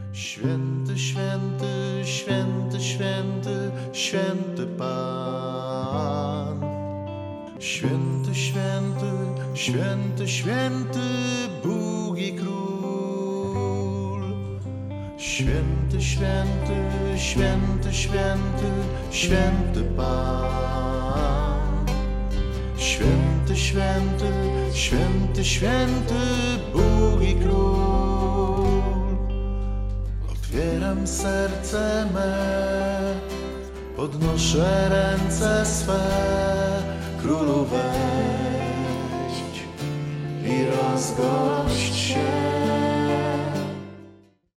Święty, święty, święty, święty, święty Pan. Święty, święty, święty, święty Bóg i Król. Święty, święty, święty, święty, święty Pan. Święty, święty, święty, święty Bóg i Król. Otwieram serce me, podnoszę ręce swe, Królu wejdź i rozgość się.